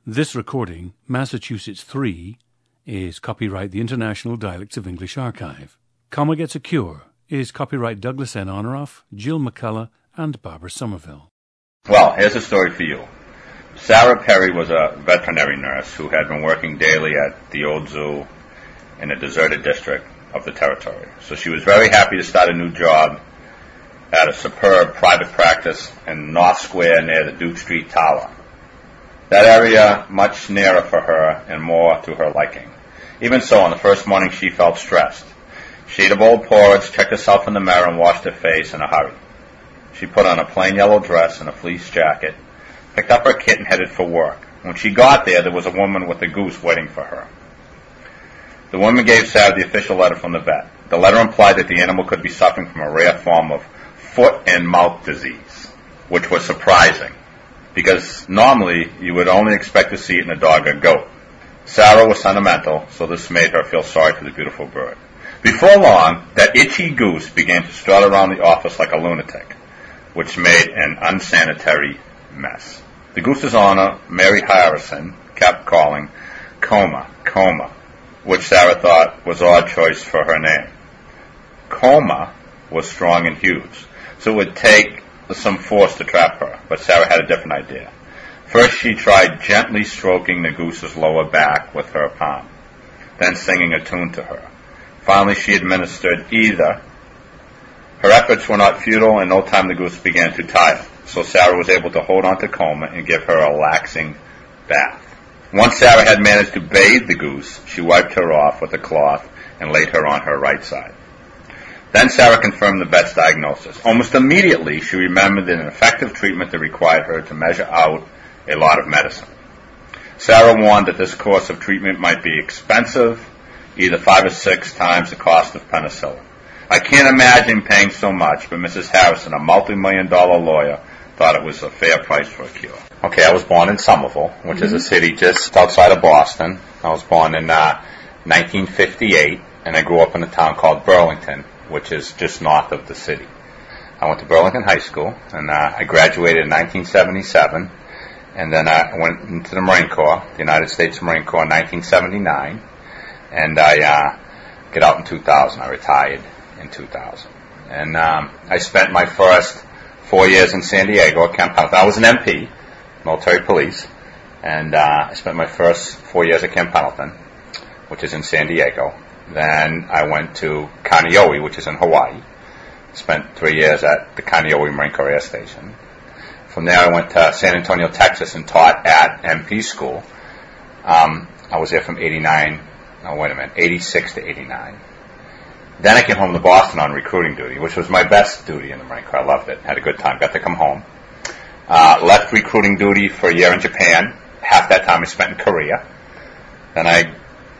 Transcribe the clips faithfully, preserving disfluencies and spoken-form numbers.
This recording, Massachusetts three, is copyright the International Dialects of English Archive. Comma Gets a Cure is copyright Douglas N. Honoroff, Jill McCullough, and Barbara Somerville. Well, here's a story for you. Sarah Perry was a veterinary nurse who had been working daily at the old zoo in a deserted district of the territory. So she was very happy to start a new job at a superb private practice in North Square near the Duke Street Tower. That area much nearer for her and more to her liking. Even so, on the first morning she felt stressed. She ate a bowl of porridge, checked herself in the mirror, and washed her face in a hurry. She put on a plain yellow dress and a fleece jacket, picked up her kit, and headed for work. When she got there, there was a woman with a goose waiting for her. The woman gave Sarah the official letter from the vet. The letter implied that the animal could be suffering from a rare form of foot and mouth disease, which was surprising, because normally you would only expect to see it in a dog or goat. Sarah was sentimental, so this made her feel sorry for the beautiful bird. Before long, that itchy goose began to strut around the office like a lunatic, which made an unsanitary mess. The goose's owner, Mary Harrison, kept calling Coma, Coma, which Sarah thought was an odd choice for her name. Coma was strong and huge, so it would take some force to trap her, but Sarah had a different idea. First she tried gently stroking the goose's lower back with her palm, then singing a tune to her. Finally she administered either. Her efforts were not futile, and in no time the goose began to tire, so Sarah was able to hold on to Coma and give her a relaxing bath. Once Sarah had managed to bathe the goose, she wiped her off with a cloth and laid her on her right side. Then Sarah confirmed the vet's diagnosis. Almost immediately, she remembered an effective treatment that required her to measure out a lot of medicine. Sarah warned that this course of treatment might be expensive, either five or six times the cost of penicillin. I can't imagine paying so much, but Missus Harrison, a multi-million dollar lawyer, thought it was a fair price for a cure. Okay, I was born in Somerville, which mm-hmm. is a city just outside of Boston. I was born in uh, nineteen fifty-eight, and I grew up in a town called Burlington, which is just north of the city. I went to Burlington High School, and uh, I graduated in nineteen seventy-seven, and then I went into the Marine Corps, the United States Marine Corps, in nineteen seventy-nine, and I uh, got out in two thousand. I retired in two thousand. And um, I spent my first four years in San Diego at Camp Pendleton. I was an M P, military police, and uh, I spent my first four years at Camp Pendleton, which is in San Diego. Then I went to Kaneohe, which is in Hawaii. Spent three years at the Kaneohe Marine Corps Air Station. From there I went to San Antonio, Texas, and taught at M P school. Um, I was there from eighty-nine, no, wait a minute, eighty-six to eighty-nine. Then I came home to Boston on recruiting duty, which was my best duty in the Marine Corps. I loved it. Had a good time. Got to come home. Uh, left recruiting duty for a year in Japan. Half that time I spent in Korea. Then I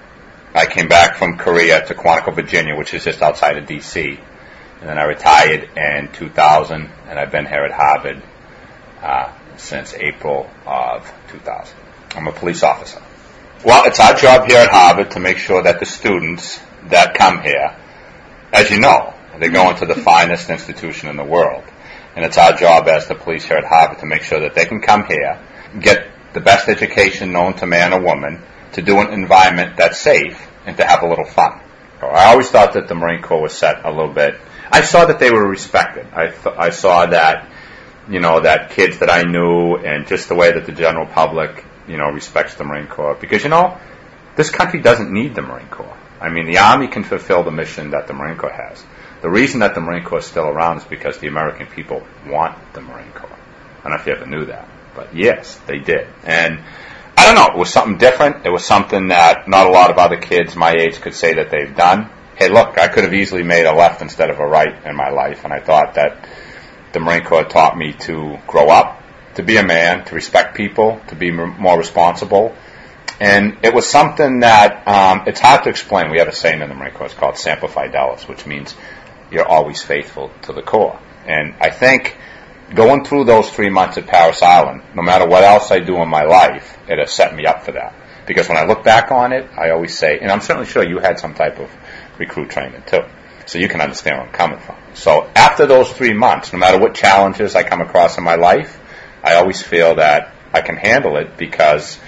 I came back from Korea to Quantico, Virginia, which is just outside of D C And then I retired in two thousand, and I've been here at Harvard uh, since April of two thousand. I'm a police officer. Well, it's our job here at Harvard to make sure that the students that come here, as you know, they go into the finest institution in the world. And it's our job as the police here at Harvard to make sure that they can come here, get the best education known to man or woman, to do an environment that's safe, and to have a little fun. I always thought that the Marine Corps was set a little bit. I saw that they were respected. I, th- I saw that, you know, that kids that I knew, and just the way that the general public, you know, respects the Marine Corps. Because, you know, this country doesn't need the Marine Corps. I mean, the Army can fulfill the mission that the Marine Corps has. The reason that the Marine Corps is still around is because the American people want the Marine Corps. I don't know if you ever knew that, but yes, they did. And I don't know, it was something different. It was something that not a lot of other kids my age could say that they've done. Hey, look, I could have easily made a left instead of a right in my life, and I thought that the Marine Corps taught me to grow up, to be a man, to respect people, to be m- more responsible. And it was something that, um, it's hard to explain. We have a saying in the Marine Corps, it's called Semper Fidelis, which means you're always faithful to the Corps. And I think going through those three months at Parris Island, no matter what else I do in my life, it has set me up for that. Because when I look back on it, I always say, and I'm certainly sure you had some type of recruit training too, so you can understand where I'm coming from. So after those three months, no matter what challenges I come across in my life, I always feel that I can handle it because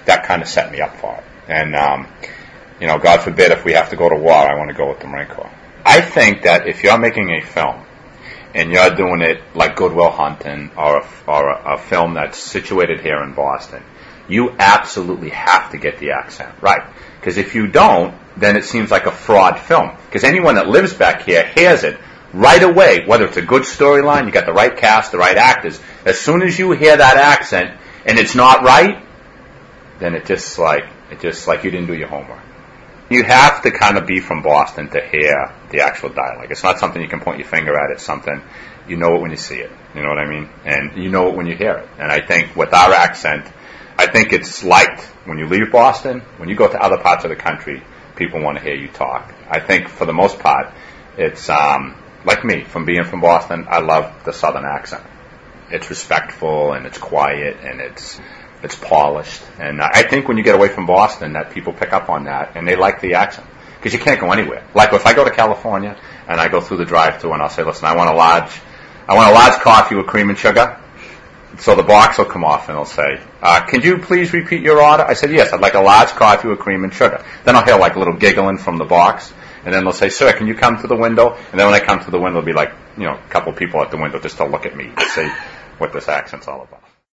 that kind of set me up for it. And, um, you know, God forbid if we have to go to war, I want to go with the Marine Corps. I think that if you're making a film and you're doing it like Good Will Hunting or a, or a, a film that's situated here in Boston, you absolutely have to get the accent right. Because if you don't, then it seems like a fraud film. Because anyone that lives back here hears it right away, whether it's a good storyline, you got the right cast, the right actors. As soon as you hear that accent and it's not right, then it just like it just like you didn't do your homework. You have to kind of be from Boston to hear the actual dialect. It's not something you can point your finger at. It's something you know it when you see it. You know what I mean? And you know it when you hear it. And I think with our accent, I think it's liked when you leave Boston. When you go to other parts of the country, people want to hear you talk. I think for the most part, it's um, like me, from being from Boston, I love the Southern accent. It's respectful and it's quiet and it's it's polished. And I think when you get away from Boston, that people pick up on that and they like the accent. Because you can't go anywhere. Like if I go to California and I go through the drive-thru and I'll say, listen, I want a large, I want a large coffee with cream and sugar. So the box will come off and it'll say, uh, can you please repeat your order? I said, yes, I'd like a large coffee with cream and sugar. Then I'll hear like a little giggling from the box. And then they'll say, sir, can you come to the window? And then when I come to the window, it'll be like, you know, a couple people at the window just to look at me to see what this accent's all about.